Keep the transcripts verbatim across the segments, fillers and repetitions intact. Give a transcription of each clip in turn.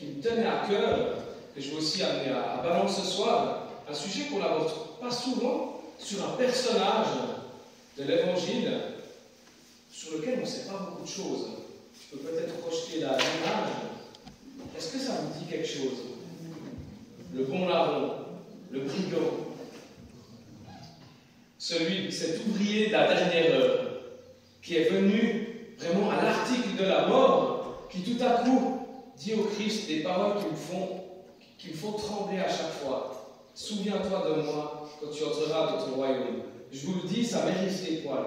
me tenait à cœur, que je veux aussi amener à, à Balance ce soir, un sujet qu'on n'aborde pas souvent, sur un personnage de l'Évangile, sur lequel on ne sait pas beaucoup de choses. Je peux peut-être projeter la l'image. Est-ce que ça vous dit quelque chose? Le bon larron, le brigand, celui, cet ouvrier de la dernière heure, qui est venu vraiment à l'article de la mort, qui tout à coup dit au Christ des paroles qui me font, qui me font trembler à chaque fois. Souviens-toi de moi quand tu entreras dans ton royaume. Je vous le dis, ça mérite les poils.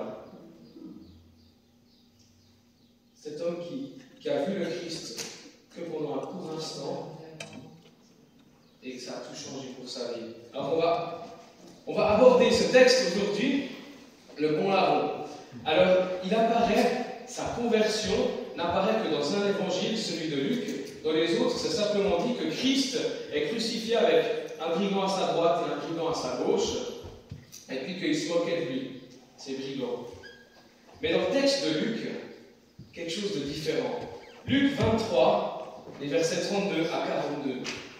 Cet homme qui, qui a vu le Christ que pendant un court instant et que ça a tout changé pour sa vie. Alors on va, on va aborder ce texte aujourd'hui, le bon larron. Alors il apparaît, sa conversion n'apparaît que dans un évangile, celui de Luc. Dans les autres, c'est simplement dit que Christ est crucifié avec un brigand à sa droite et un brigand à sa gauche, et puis qu'il se moquait de lui, ces brigands. Mais dans le texte de Luc, quelque chose de différent. Luc vingt-trois, les versets trente-deux à quarante-deux.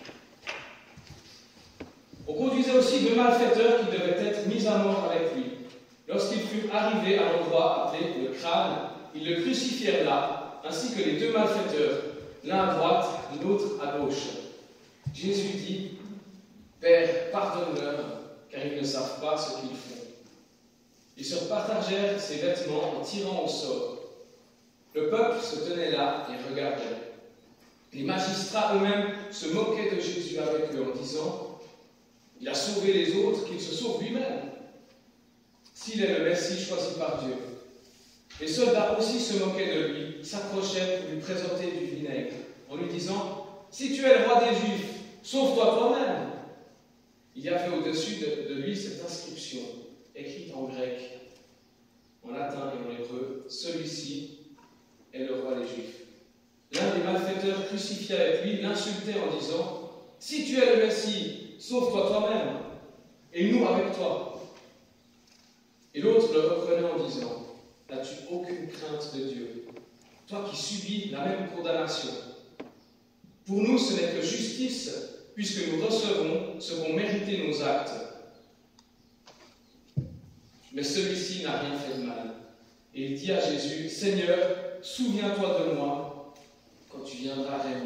On conduisait aussi deux malfaiteurs qui devaient être mis à mort avec lui. Lorsqu'ils furent arrivés à l'endroit appelé le crâne, ils le crucifièrent là, ainsi que les deux malfaiteurs, l'un à droite, l'autre à gauche. Jésus dit, « Père, pardonne-leur, car ils ne savent pas ce qu'ils font. » Ils se partagèrent ses vêtements en tirant au sort. Le peuple se tenait là et regardait. Les magistrats eux-mêmes se moquaient de Jésus avec eux en disant, « Il a sauvé les autres, qu'il se sauve lui-même, s'il est le Messie choisi par Dieu. » Les soldats aussi se moquaient de lui, s'approchaient pour lui présenter du vinaigre, en lui disant, « Si tu es le roi des Juifs, sauve-toi toi-même. » Il y avait au-dessus de, de lui cette inscription, écrite en grec, en latin et en hébreu, « Celui-ci est le roi des Juifs. » L'un des malfaiteurs crucifiés avec lui l'insultait en disant, « Si tu es le Messie, sauve-toi toi-même, et nous avec toi. » Et l'autre le reprenait en disant, « N'as-tu aucune crainte de Dieu, toi qui subis la même condamnation? Pour nous, ce n'est que justice, puisque nous recevons ce qu'ont mérité nos actes. Mais celui-ci n'a rien fait de mal. » Et il dit à Jésus, « Seigneur, souviens-toi de moi quand tu viendras régner. »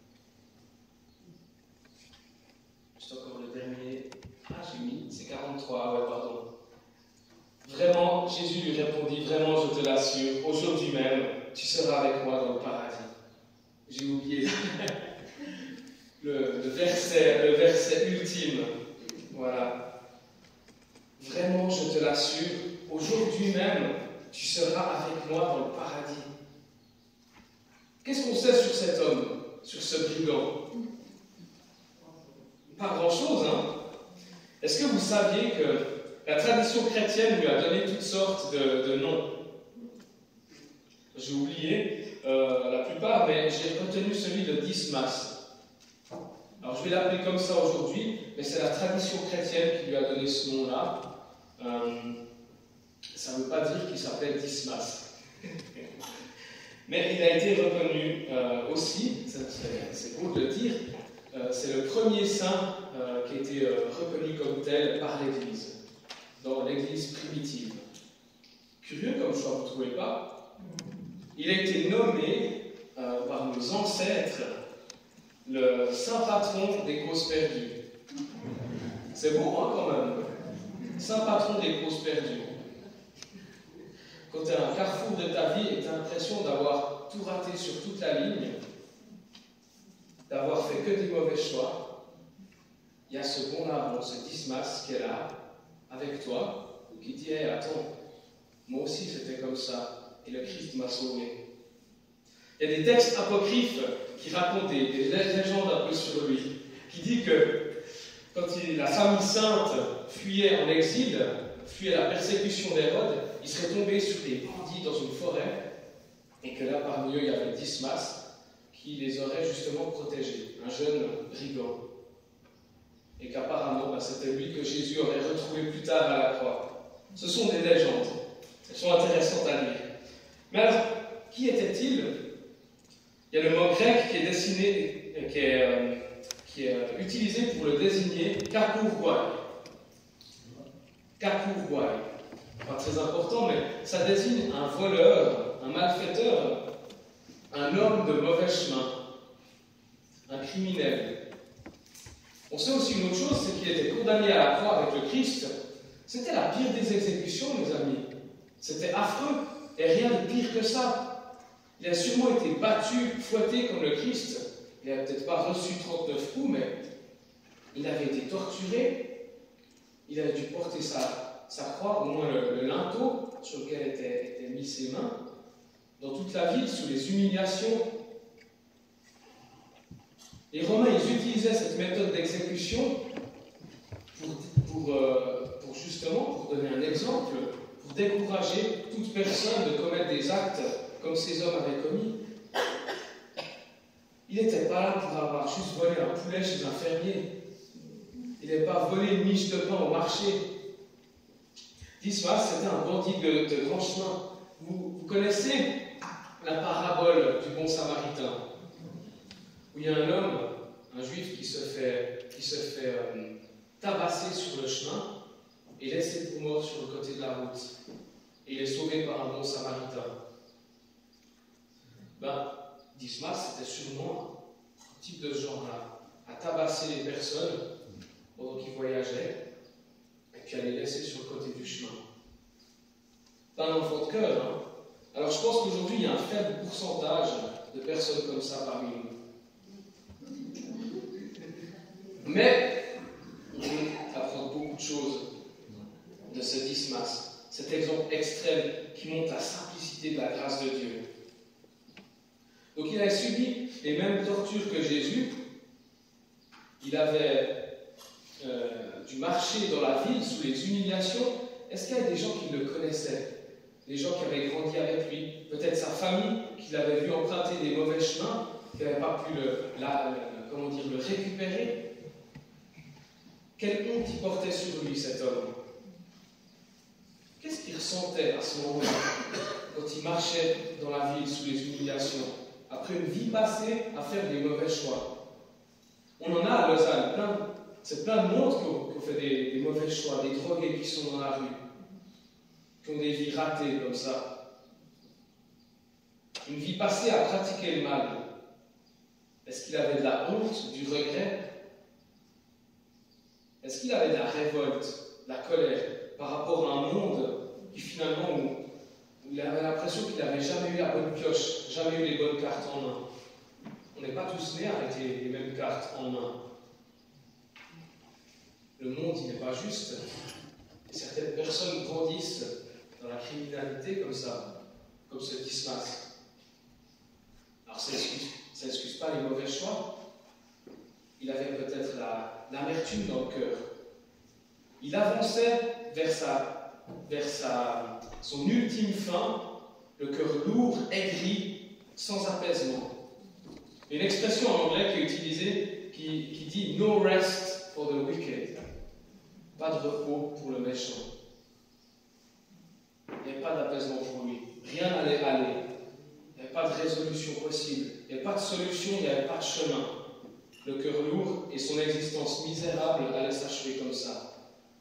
Juste encore le dernier. Ah, j'ai mis, c'est quarante-trois, ah ouais, pardon. Vraiment, Jésus lui répondit, vraiment, je te l'assure, aujourd'hui même, tu seras avec moi dans le paradis. J'ai oublié le, le, verset, le verset ultime. Voilà. Vraiment, je te l'assure, aujourd'hui même, tu seras avec moi dans le paradis. Qu'est-ce qu'on sait sur cet homme, sur ce brigand? Pas grand-chose, hein? Est-ce que vous saviez que la tradition chrétienne lui a donné toutes sortes de, de noms? J'ai oublié euh, la plupart, mais j'ai retenu celui de Dismas. Alors je vais l'appeler comme ça aujourd'hui, mais c'est la tradition chrétienne qui lui a donné ce nom-là. Euh, ça ne veut pas dire qu'il s'appelle Dismas. Mais il a été reconnu euh, aussi, c'est beau de le dire, euh, c'est le premier saint euh, qui a été euh, reconnu comme tel par l'Église, dans l'Église primitive. Curieux comme choix, vous ne trouvez pas? Il a été nommé euh, par nos ancêtres le saint patron des causes perdues. C'est beau, hein, quand même. Saint patron des causes perdues. Quand tu es à un carrefour de ta vie et que tu as l'impression d'avoir tout raté sur toute la ligne, d'avoir fait que des mauvais choix, il y a ce bon larron, ce Dismas qui est là, avec toi, qui dit, hey, attends, moi aussi c'était comme ça, et le Christ m'a sauvé. Il y a des textes apocryphes qui racontent des, des légendes un peu sur lui, qui dit que quand il, la famille sainte fuyait en exil, fuyait la persécution d'Hérode, il serait tombé sur des bandits dans une forêt, et que là, parmi eux, il y avait Dismas, qui les aurait justement protégés, un jeune brigand. Et qu'apparemment, bah, c'était lui que Jésus aurait retrouvé plus tard à la croix. Ce sont des légendes. Elles sont intéressantes à lire. Mais alors, qui était-il? Il y a le mot grec qui est, dessiné, qui est, euh, qui est euh, utilisé pour le désigner Kapurwai. Kapurwai. Pas très important, mais ça désigne un voleur, un malfaiteur, un homme de mauvais chemin, un criminel. On sait aussi une autre chose, c'est qu'il était condamné à la croix avec le Christ. C'était la pire des exécutions, mes amis. C'était affreux, et rien de pire que ça. Il a sûrement été battu, fouetté comme le Christ. Il n'a peut-être pas reçu trente-neuf coups, mais il avait été torturé. Il avait dû porter sa, sa croix, au moins le, le linteau sur lequel étaient, étaient mis ses mains, dans toute la ville, sous les humiliations. Les Romains, ils utilisaient cette méthode d'exécution pour, pour, euh, pour justement, pour donner un exemple, pour décourager toute personne de commettre des actes comme ces hommes avaient commis. Il n'était pas là pour avoir juste volé un poulet chez un fermier. Il n'avait pas volé une miche de pain au marché. Dismas, c'était un bandit de, de grand chemin. Vous, vous connaissez la parabole du bon samaritain, où il y a un homme, un juif, qui se fait, qui se fait euh, tabasser sur le chemin et laissé pour mort sur le côté de la route. Et il est sauvé par un bon samaritain. Ben, Dismas, c'était sûrement un type de genre-là, à tabasser les personnes pendant qu'ils voyageaient, et puis à les laisser sur le côté du chemin. Pas un enfant de cœur, hein. Alors je pense qu'aujourd'hui, il y a un faible pourcentage de personnes comme ça parmi nous. Mais, on peut apprendre beaucoup de choses de ce Dismas, cet exemple extrême qui montre la simplicité de la grâce de Dieu. Donc il a subi les mêmes tortures que Jésus. Il avait euh, dû marcher dans la ville sous les humiliations. Est-ce qu'il y a des gens qui le connaissaient? Des gens qui avaient grandi avec lui? Peut-être sa famille, qui l'avait vu emprunter des mauvais chemins, qui n'avait pas pu le, la, le, comment dire, le récupérer? Quelle honte il portait sur lui, cet homme? Qu'est-ce qu'il ressentait à ce moment-là, quand il marchait dans la ville sous les humiliations, après une vie passée à faire des mauvais choix? On en a à Lausanne, plein, c'est plein de monde qui ont fait des, des mauvais choix, des drogués qui sont dans la rue, qui ont des vies ratées comme ça. Une vie passée à pratiquer le mal. Est-ce qu'il avait de la honte, du regret? Est-ce qu'il avait de la révolte, de la colère par rapport à un monde qui finalement, où, où il avait l'impression qu'il n'avait jamais eu la bonne pioche, jamais eu les bonnes cartes en main? On n'est pas tous nés avec les, les mêmes cartes en main. Le monde, il n'est pas juste. Et certaines personnes grandissent dans la criminalité comme ça, comme ce qui se passe. Alors ça n'excuse pas les mauvais choix. Il avait peut-être la, l'amertume dans le cœur. Il avançait vers, sa, vers sa, son ultime fin, le cœur lourd, aigri, sans apaisement. Une expression en anglais qui est utilisée, qui, qui dit « no rest for the wicked ». Pas de repos pour le méchant. Il n'y avait pas d'apaisement pour lui. Rien n'allait aller. Il n'y avait pas de résolution possible. Il n'y avait pas de solution, il n'y avait pas de chemin. Le cœur lourd et son existence misérable allaient s'achever comme ça.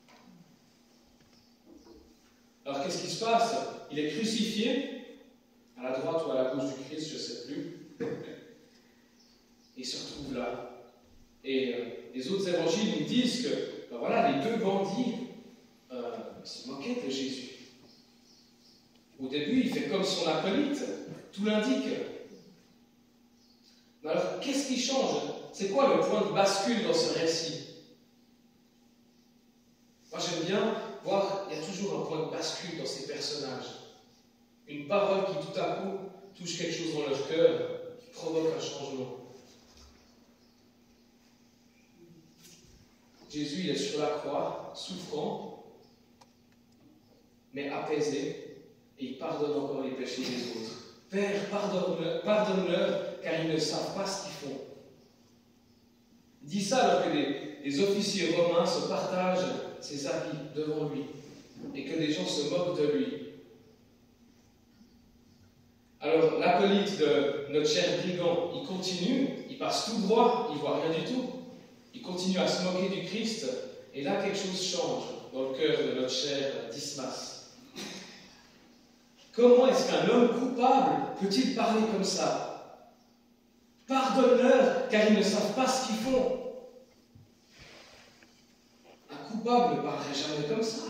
Alors qu'est-ce qui se passe? Il est crucifié, à la droite ou à la gauche du Christ, je ne sais plus. Il se retrouve là. Et euh, les autres évangiles nous disent que ben voilà, les deux bandits euh, se moquaient de Jésus. Au début, il fait comme son acolyte, tout l'indique. Mais alors, qu'est-ce qui change? C'est quoi le point de bascule dans ce récit? Moi, j'aime bien voir, il y a toujours un point de bascule dans ces personnages. Une parole qui, tout à coup, touche quelque chose dans leur cœur, qui provoque un changement. Jésus, il est sur la croix, souffrant, mais apaisé, et il pardonne encore les péchés des autres. Père, pardonne-leur, pardonne-leur, car ils ne savent pas ce qu'ils font. Il dit ça alors que les, les officiers romains se partagent ses habits devant lui, et que les gens se moquent de lui. Alors, l'acolyte de notre cher brigand, il continue, il passe tout droit, il ne voit rien du tout. Il continue à se moquer du Christ, et là, quelque chose change dans le cœur de notre cher Dismas. Comment est-ce qu'un homme coupable peut-il parler comme ça? Pardonne-leur, car ils ne savent pas ce qu'ils font. Un coupable ne parlerait jamais comme ça.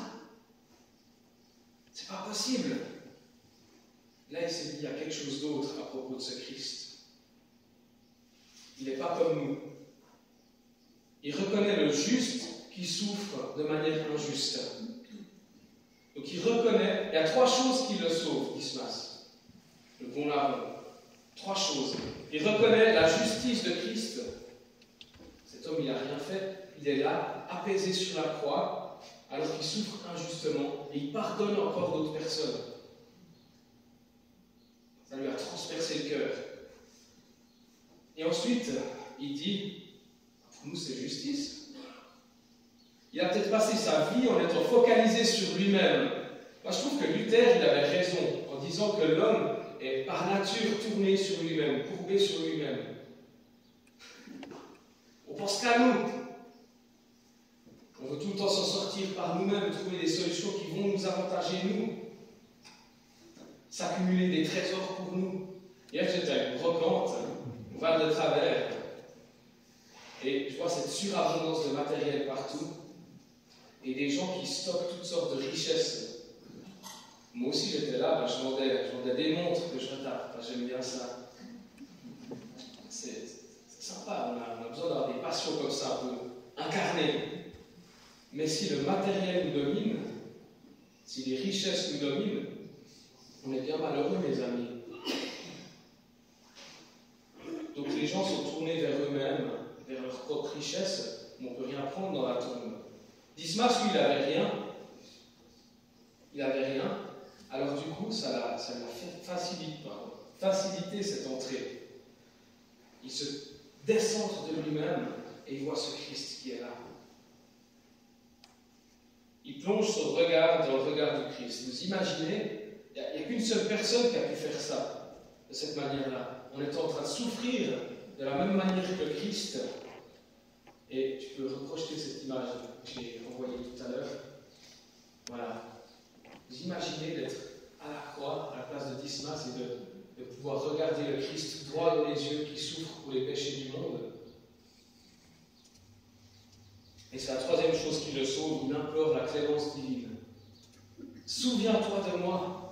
C'est pas possible. Là, il s'est dit, il y a quelque chose d'autre à propos de ce Christ. Il n'est pas comme nous. Il reconnaît le juste qui souffre de manière injuste. Donc il reconnaît, il y a trois choses qui le sauvent, Dismas, le bon larron. Trois choses. Il reconnaît la justice de Christ. Cet homme, il n'a rien fait. Il est là, apaisé sur la croix, alors qu'il souffre injustement, et il pardonne encore d'autres personnes. Ça lui a transpercé le cœur. Et ensuite, il dit, pour nous, c'est justice. Il a peut-être passé sa vie en étant focalisé sur lui-même. Moi, je trouve que Luther, il avait raison en disant que l'homme est par nature tourné sur lui-même, courbé sur lui-même. On pense qu'à nous. On veut tout le temps s'en sortir par nous-mêmes, trouver des solutions qui vont nous avantager, nous. S'accumuler des trésors pour nous. Hier, j'étais à une brocante, au Val de Travers, et je vois cette surabondance de matériel partout, et des gens qui stockent toutes sortes de richesses. Moi aussi, j'étais là, ben, je, vendais, je vendais des montres que je retape, ben, j'aime bien ça. C'est sympa, on a, on a besoin d'avoir des passions comme ça, un peu incarnées. Mais si le matériel nous domine, si les richesses nous dominent, on est bien malheureux, mes amis. Donc les gens sont tournés vers eux-mêmes, vers leur propre richesse, mais on ne peut rien prendre dans la tombe. Dismas, lui, il n'avait rien. Il n'avait rien. Alors du coup, ça l'a fait facilite, pardon, faciliter cette entrée. Il se décentre de lui-même et il voit ce Christ qui est là. Il plonge son regard dans le regard du Christ. Vous imaginez, il n'y a, a qu'une seule personne qui a pu faire ça, de cette manière-là. On est en train de souffrir de la même manière que le Christ. Et tu peux reprojeter cette image que j'ai envoyée tout à l'heure. Voilà. Vous imaginez d'être à la croix, à la place de Dismas, et de, de pouvoir regarder le Christ droit dans les yeux qui souffre pour les péchés du monde. Et c'est la troisième chose qui le sauve, il implore la clémence divine. Souviens-toi de moi.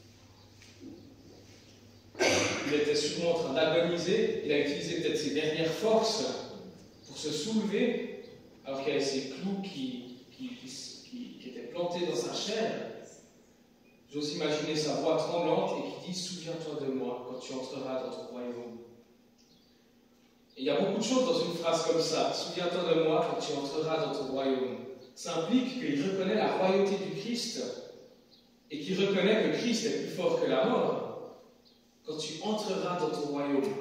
Il était sûrement en train d'agoniser, il a utilisé peut-être ses dernières forces pour se soulever, alors qu'il y avait ces clous qui, qui, qui, qui étaient plantés dans sa chair. J'ose imaginer sa voix tremblante et qui dit « Souviens-toi de moi quand tu entreras dans ton royaume ». Et il y a beaucoup de choses dans une phrase comme ça. « Souviens-toi de moi quand tu entreras dans ton royaume ». Ça implique qu'il reconnaît la royauté du Christ et qu'il reconnaît que Christ est plus fort que la mort quand tu entreras dans ton royaume.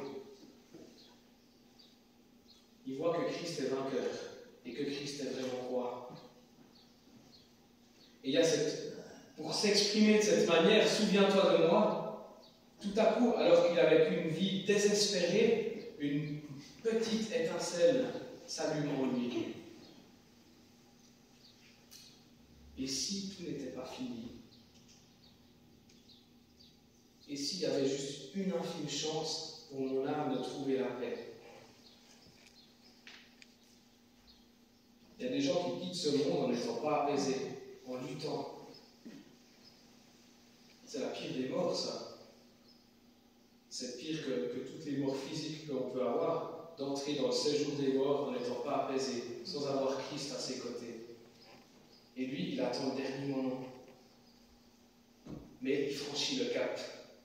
Il voit que Christ est vainqueur et que Christ est vraiment roi. Et il y a cette... Pour s'exprimer de cette manière, souviens-toi de moi, tout à coup, alors qu'il avait une vie désespérée, une petite étincelle s'allume en lui. Et si tout n'était pas fini? Et s'il y avait juste une infime chance pour mon âme de trouver la paix? Il y a des gens qui quittent ce monde en n'étant pas apaisés, en luttant. C'est la pire des morts, ça. C'est pire que, que toutes les morts physiques qu'on peut avoir, d'entrer dans le séjour des morts en n'étant pas apaisé, sans avoir Christ à ses côtés. Et lui, il attend le dernier moment. Mais il franchit le cap.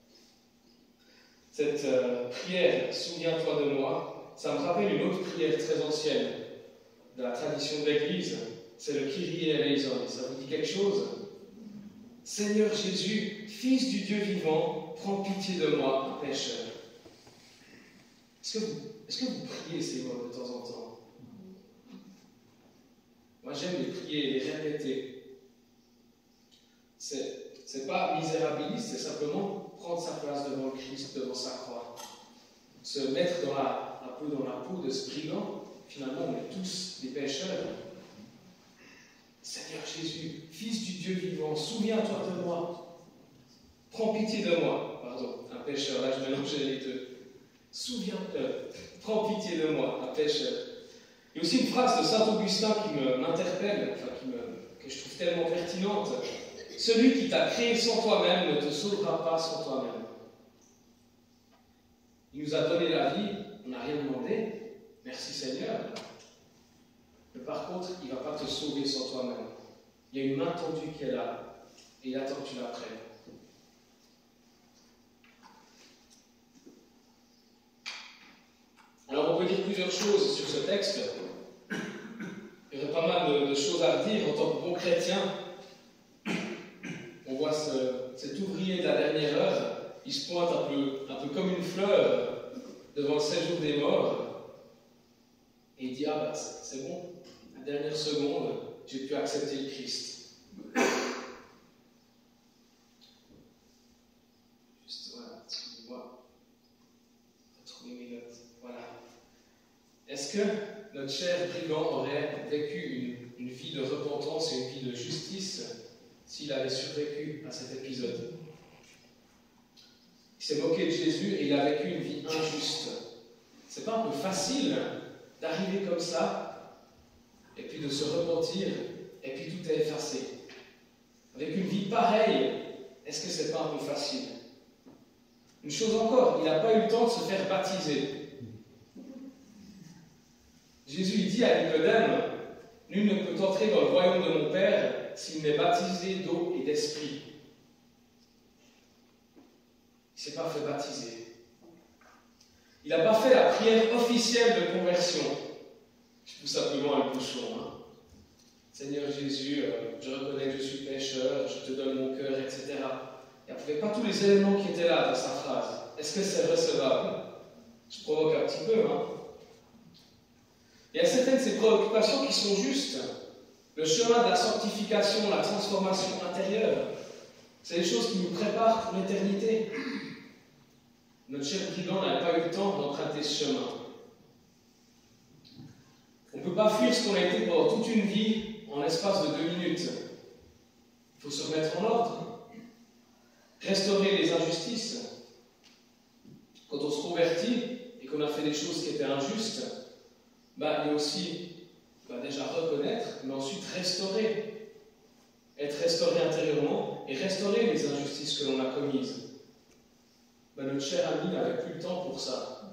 Cette euh, prière, souviens-toi de moi, ça me rappelle une autre prière très ancienne de la tradition de l'Église. C'est le Kyrie eleison. Ça vous dit quelque chose? Seigneur Jésus, Fils du Dieu vivant, prends pitié de moi, un pécheur. Est-ce que, vous, est-ce que vous priez ces mots de temps en temps? Moi, j'aime les prier et les répéter. C'est, c'est pas misérabiliste, c'est simplement prendre sa place devant le Christ, devant sa croix. Se mettre dans la, un peu dans la peau de ce brigand. Finalement, on est tous des pécheurs. Seigneur Jésus, Fils du Dieu vivant, souviens-toi de moi. Prends pitié de moi. Pardon, un pécheur, là je mélangeais les deux. Souviens-toi, prends pitié de moi, un pécheur. Il y a aussi une phrase de saint Augustin qui m'interpelle, enfin qui me, que je trouve tellement pertinente. Celui qui t'a créé sans toi-même ne te sauvera pas sans toi-même. Il nous a donné la vie, on n'a rien demandé. Merci Seigneur. Mais par contre, il ne va pas te sauver sans toi-même. Il y a une main tendue qui est là, et il attend que tu la prennes. Alors on peut dire plusieurs choses sur ce texte. Il y aurait pas mal de, de choses à redire en tant que bon chrétien. On voit ce, cet ouvrier de la dernière heure, il se pointe un peu, un peu comme une fleur devant le séjour des morts. Et il dit, ah ben c'est bon, la dernière seconde, j'ai pu accepter le Christ. Juste, voilà, excusez-moi. Retrouver mes notes. Voilà. Est-ce que notre cher brigand aurait vécu une, une vie de repentance et une vie de justice s'il avait survécu à cet épisode? Il s'est moqué de Jésus et il a vécu une vie injuste. C'est pas un peu facile d'arriver comme ça et puis de se repentir et puis tout est effacé? Avec une vie pareille, est-ce que c'est pas un peu facile? Une chose encore, il n'a pas eu le temps de se faire baptiser. Jésus il dit à Nicodème, nul ne peut entrer dans le royaume de mon Père s'il n'est baptisé d'eau et d'esprit. Il ne s'est pas fait baptiser. Il n'a pas fait la prière officielle de conversion. Je pousse simplement un bouchon. Hein. Seigneur Jésus, euh, je reconnais que je suis pécheur, je te donne mon cœur, et cetera. Il n'y avait pas tous les éléments qui étaient là dans sa phrase. Est-ce que c'est recevable? Je provoque un petit peu, hein. Il y a certaines de ces préoccupations qui sont justes. Le chemin de la sanctification, la transformation intérieure, c'est des choses qui nous préparent pour l'éternité. Notre cher brigand n'avait pas eu le temps d'emprunter ce chemin. On ne peut pas fuir ce qu'on a été pendant toute une vie en l'espace de deux minutes. Il faut se remettre en ordre, restaurer les injustices. Quand on se convertit et qu'on a fait des choses qui étaient injustes, bah, il y a aussi bah, déjà reconnaître, mais ensuite restaurer. Être restauré intérieurement et restaurer les injustices que l'on a commises. Bah, notre cher ami n'avait plus le temps pour ça.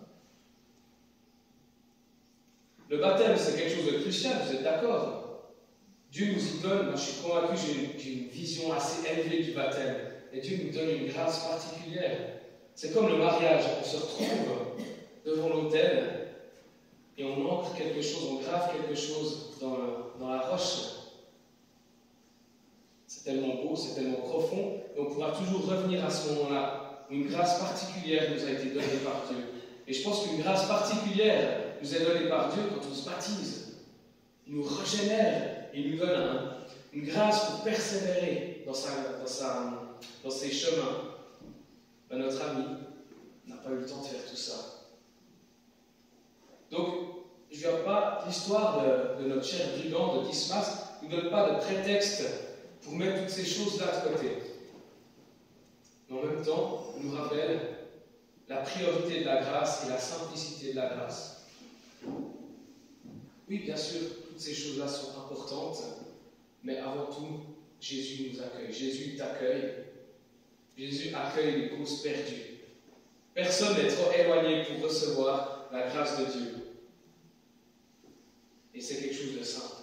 Le baptême, c'est quelque chose de crucial, vous êtes d'accord? Dieu nous y donne, moi je suis convaincu, j'ai une, j'ai une vision assez élevée du baptême. Et Dieu nous donne une grâce particulière. C'est comme le mariage, on se retrouve devant l'autel et on ancre quelque chose, on grave quelque chose dans, le, dans la roche. C'est tellement beau, c'est tellement profond, et on pourra toujours revenir à ce moment-là. Une grâce particulière nous a été donnée par Dieu. Et je pense qu'une grâce particulière nous est donnée par Dieu quand on se baptise. Il nous régénère, et il nous donne un, une grâce pour persévérer dans, sa, dans, sa, dans ses chemins. Ben, notre ami n'a pas eu le temps de faire tout ça. Donc, je ne viens pas, l'histoire de, de notre cher brigand de Dismas ne nous donne pas de prétexte pour mettre toutes ces choses-là de côté. Mais en même temps, on nous rappelle la priorité de la grâce et la simplicité de la grâce. Oui, bien sûr, toutes ces choses-là sont importantes, mais avant tout, Jésus nous accueille. Jésus t'accueille. Jésus accueille les causes perdues. Personne n'est trop éloigné pour recevoir la grâce de Dieu. Et c'est quelque chose de simple.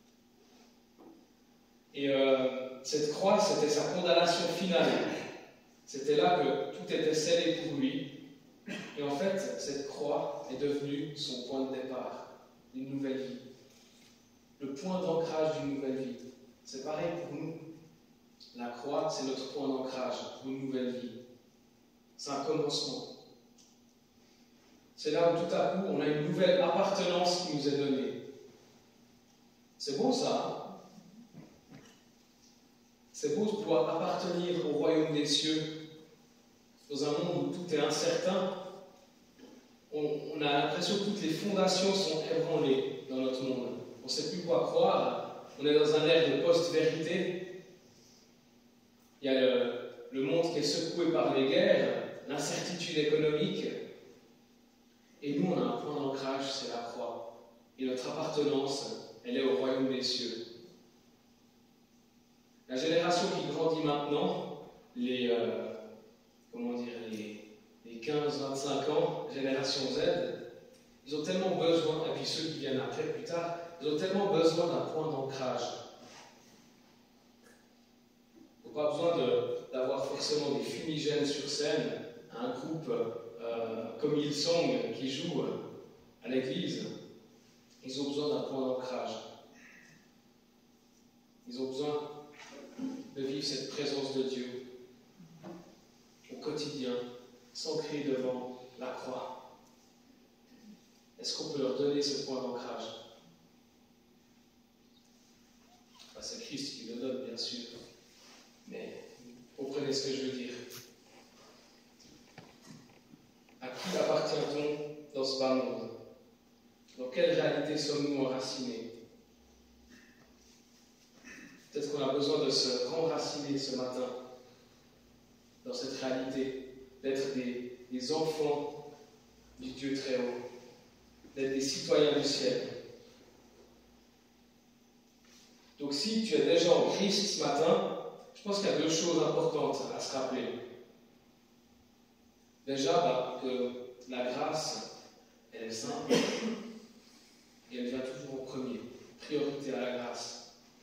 Et euh, cette croix, c'était sa condamnation finale. C'était là que tout était scellé pour lui. Et en fait, cette croix est devenue son point de départ d'une nouvelle vie. Le point d'ancrage d'une nouvelle vie. C'est pareil pour nous. La croix, c'est notre point d'ancrage pour une nouvelle vie. C'est un commencement. C'est là où tout à coup, on a une nouvelle appartenance qui nous est donnée. C'est beau ça, hein? C'est beau de pouvoir appartenir au royaume des cieux. Dans un monde où tout est incertain, on, on a l'impression que toutes les fondations sont ébranlées dans notre monde. On ne sait plus quoi croire. On est dans un ère de post-vérité. Il y a le, le monde qui est secoué par les guerres, l'incertitude économique. Et nous, on a un point d'ancrage, c'est la croix. Et notre appartenance, elle est au royaume des cieux. La génération qui grandit maintenant, les, euh, comment dire, les, les quinze vingt-cinq ans, génération Z, ils ont tellement besoin, et puis ceux qui viennent après, plus tard, ils ont tellement besoin d'un point d'ancrage. Il n'y a pas besoin de, d'avoir forcément des fumigènes sur scène, un groupe euh, comme Hillsong qui joue à l'église. Ils ont besoin d'un point d'ancrage. Ils ont besoin de vivre cette présence de Dieu au quotidien, s'ancrer devant la croix. Est-ce qu'on peut leur donner ce point d'ancrage? Enfin, c'est Christ qui le donne, bien sûr, mais vous comprenez ce que je veux dire. À qui appartient-on dans ce bas monde? Dans quelle réalité sommes-nous enracinés? Peut-être qu'on a besoin de se renraciner ce matin dans cette réalité, d'être des, des enfants du Dieu très haut, d'être des citoyens du ciel. Donc si tu es déjà en Christ ce matin, je pense qu'il y a deux choses importantes à se rappeler. Déjà, bah, que la grâce, elle est simple et elle vient toujours en premier. Priorité à la grâce.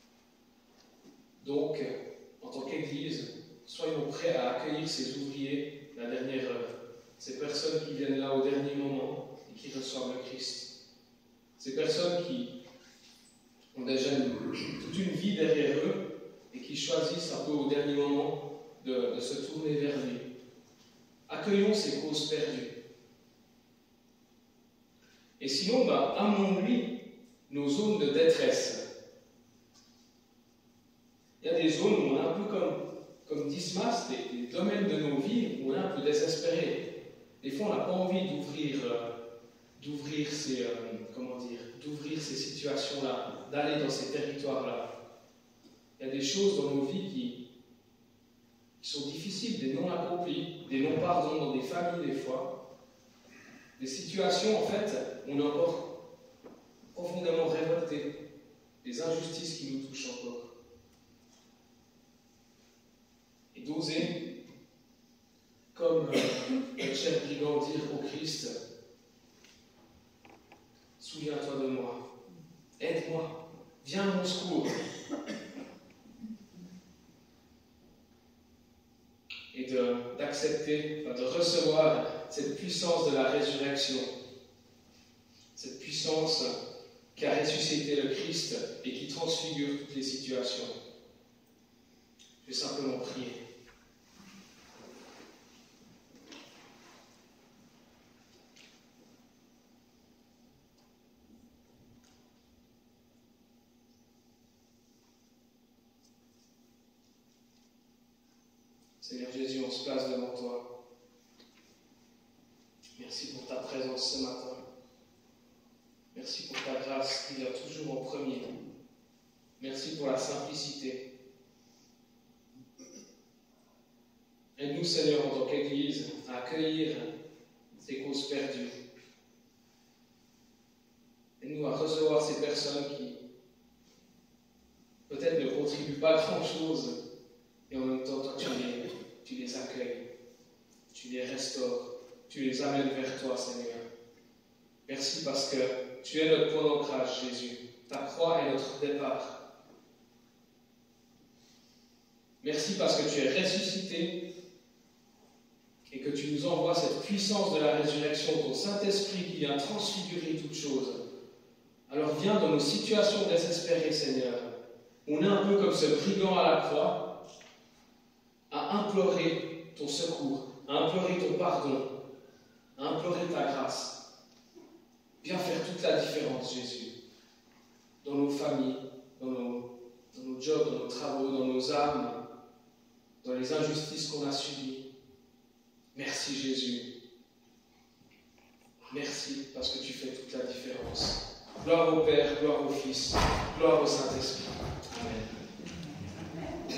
Donc, en tant qu'Église, soyons prêts à accueillir ces ouvriers la dernière heure, ces personnes qui viennent là au dernier moment et qui reçoivent le Christ. Ces personnes qui ont déjà une, toute une vie derrière eux et qui choisissent un peu au dernier moment de, de se tourner vers lui. Accueillons ces causes perdues. Et sinon, ben, amenons-lui nos zones de détresse. Il y a des zones où on est un peu comme, comme Dismas, des, des domaines de nos vies où on est un peu désespéré. Des fois, on n'a pas envie d'ouvrir, euh, d'ouvrir ces, euh, comment dire, d'ouvrir ces situations-là, d'aller dans ces territoires-là. Il y a des choses dans nos vies qui, qui sont difficiles, des non-accomplis, des non-pardons dans des familles des fois. Des situations, en fait, où on est encore profondément révolté, des injustices qui nous touchent encore. Et d'oser, comme euh, le cher brigand dire au Christ, souviens-toi de moi, aide-moi, viens à mon secours. Et de, d'accepter, enfin de recevoir cette puissance de la résurrection, cette puissance qui a ressuscité le Christ et qui transfigure toutes les situations. Je vais simplement prier. Seigneur Jésus, on se place devant toi. Merci pour ta présence ce matin. Merci pour ta grâce qui vient toujours en premier. Merci pour la simplicité. Aide-nous, Seigneur, en tant qu'Église, à accueillir ces causes perdues. Aide-nous à recevoir ces personnes qui, peut-être, ne contribuent pas grand-chose, et en même temps, toi, tu les, tu les accueilles, tu les restaures, tu les amènes vers toi, Seigneur. Merci parce que tu es notre point d'ancrage, Jésus. Ta croix est notre départ. Merci parce que tu es ressuscité et que tu nous envoies cette puissance de la résurrection, ton Saint-Esprit qui vient transfigurer toutes choses. Alors viens dans nos situations désespérées, Seigneur. On est un peu comme ce brigand à la croix, à implorer ton secours, à implorer ton pardon, à implorer ta grâce. Viens faire toute la différence, Jésus, dans nos familles, dans nos, dans nos jobs, dans nos travaux, dans nos âmes, dans les injustices qu'on a subies. Merci, Jésus. Merci parce que tu fais toute la différence. Gloire au Père, gloire au Fils, gloire au Saint-Esprit.